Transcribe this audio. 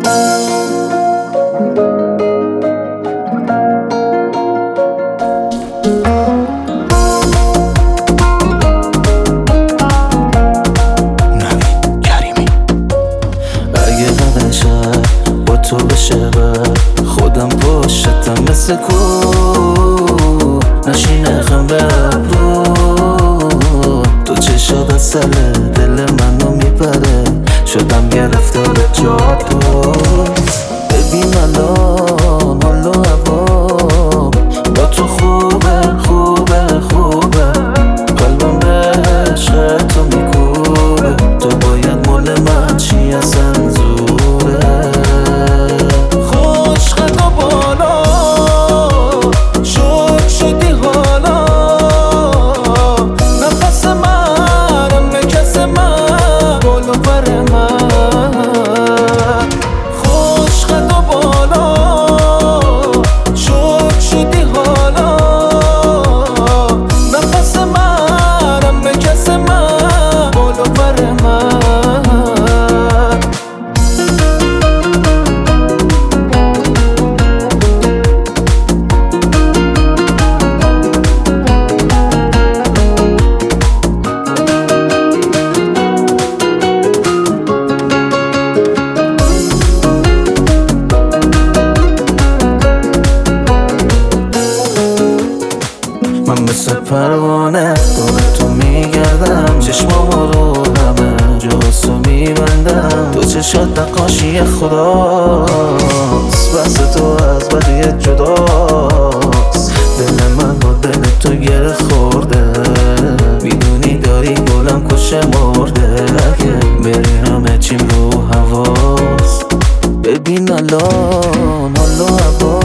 با تو بشه خودم پشتم مثل کو نشینه خم به ابرو تو چشات اصل دل منو میپره شدم گرفتار جادو ببین الان حال و هوام با تو خوبه خوبه خوبه قلبم به عشق تو میکوبه تو باید مال من چی اصلا زوره خوش خدا بالا شد شدی حالا نفس من نکس من بالو پر من خوش خدا بالا شد شدی حالا نفس من نکس من بالو پر من من مثل پروانه دور تو میگردم چشمامو رو همه جاسو میبندم تو چشات نقاشی خداست بس تو از بقیه جداست دل من با دل تو گره خورده میدونی داری گلم کشه مرده اگه بری همه چیم رو هواست ببین الان حال و هوا